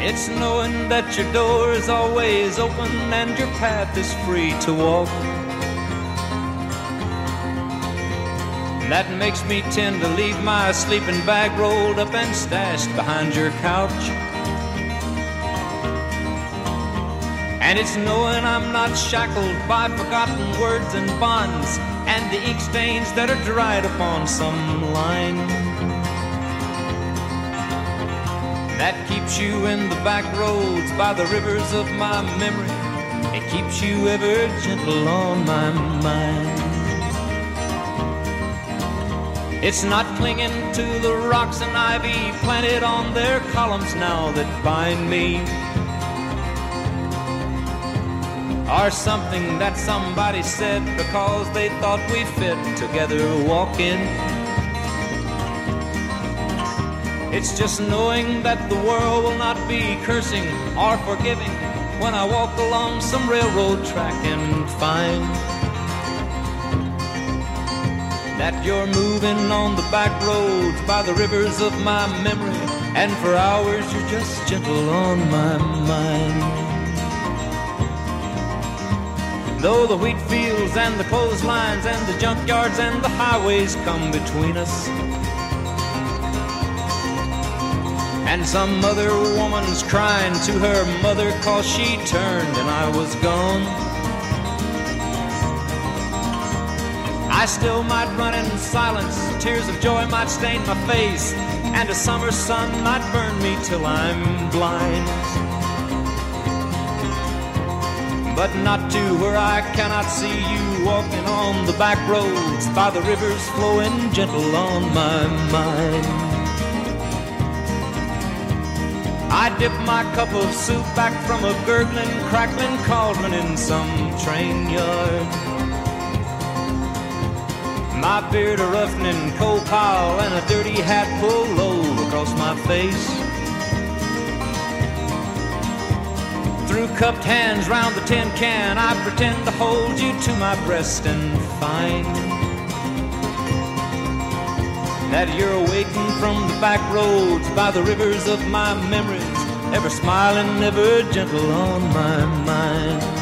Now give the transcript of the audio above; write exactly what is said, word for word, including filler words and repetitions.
It's knowing that your door is always open and your path is free to walk. That makes me tend to leave my sleeping bag rolled up and stashed behind your couch. And it's knowing I'm not shackled by forgotten words and bonds and the ink stains that are dried upon some line. That keeps you in the back roads by the rivers of my memory. It keeps you ever gentle on my mind. It's not clinging to the rocks and ivy planted on their columns now that bind me, or something that somebody said because they thought we fit together walking. It's just knowing that the world will not be cursing or forgiving when I walk along some railroad track and find that you're moving on the back roads by the rivers of my memory, and for hours you're just gentle on my mind. Though the wheat fields and the clotheslines and the junkyards and the highways come between us, and some other woman's crying to her mother 'cause she turned and I was gone, I still might run in silence, tears of joy might stain my face, and a summer sun might burn me till I'm blind. But not to where I cannot see you walking on the back roads by the rivers flowing gentle on my mind. I dip my cup of soup back from a gurgling, crackling cauldron in some train yard. My beard a roughening coal pile and a dirty hat pulled low across my face. Through cupped hands round the tin can, I pretend to hold you to my breast and find that you're waiting from the back roads by the rivers of my memories, ever smiling, ever gentle on my mind.